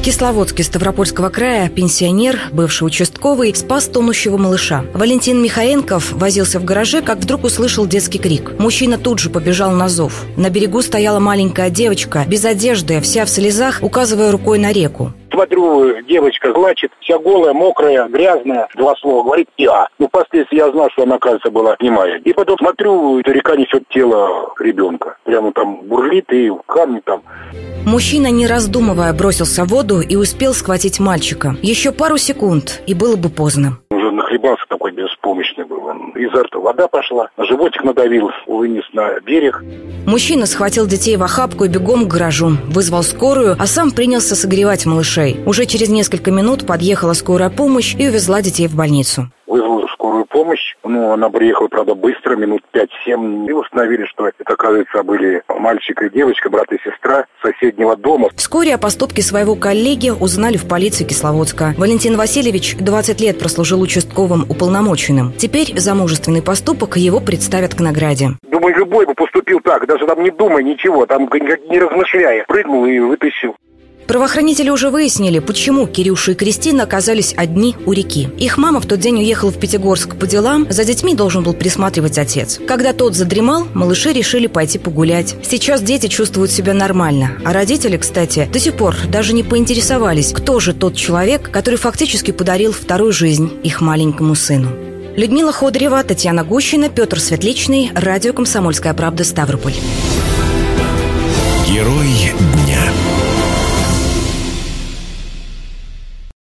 Кисловодске Ставропольского края пенсионер, бывший участковый, спас тонущего малыша. Валентин Михаенков возился в гараже, как вдруг услышал детский крик. Мужчина тут же побежал на зов. На берегу стояла маленькая девочка, без одежды, вся в слезах, указывая рукой на реку. Смотрю, девочка плачет, вся голая, мокрая, грязная, 2 слова говорит «я». Впоследствии я знал, что она, кажется, была немая. И потом смотрю, река несет тело ребенка. Прямо там бурлит и камни там. Мужчина, не раздумывая, бросился в воду и успел схватить мальчика. Еще пару секунд, и было бы поздно. Уже нахлебался, такой беспомощный был. Изо рта вода пошла, на животик надавил, вынес на берег. Мужчина схватил детей в охапку и бегом к гаражу, вызвал скорую, а сам принялся согревать малышей. Уже через несколько минут подъехала скорая помощь и увезла детей в больницу. Вызвал скорую помощь, она приехала, правда, быстро, минут 5-7, и установили, что это, оказывается, были мальчик и девочка, брат и сестра соседнего дома. Вскоре о поступке своего коллеги узнали в полиции Кисловодска. Валентин Васильевич 20 лет прослужил участковым уполномоченным. Теперь за мужественный поступок его представят к награде. Думаю, любой бы поступил так, даже там не думая ничего, там не размышляя, прыгнул и вытащил. Правоохранители уже выяснили, почему Кирюша и Кристина оказались одни у реки. Их мама в тот день уехала в Пятигорск по делам, за детьми должен был присматривать отец. Когда тот задремал, малыши решили пойти погулять. Сейчас дети чувствуют себя нормально, а родители, кстати, до сих пор даже не поинтересовались, кто же тот человек, который фактически подарил вторую жизнь их маленькому сыну. Людмила Ходырева, Татьяна Гущина, Петр Светличный, радио «Комсомольская правда», Ставрополь. Герой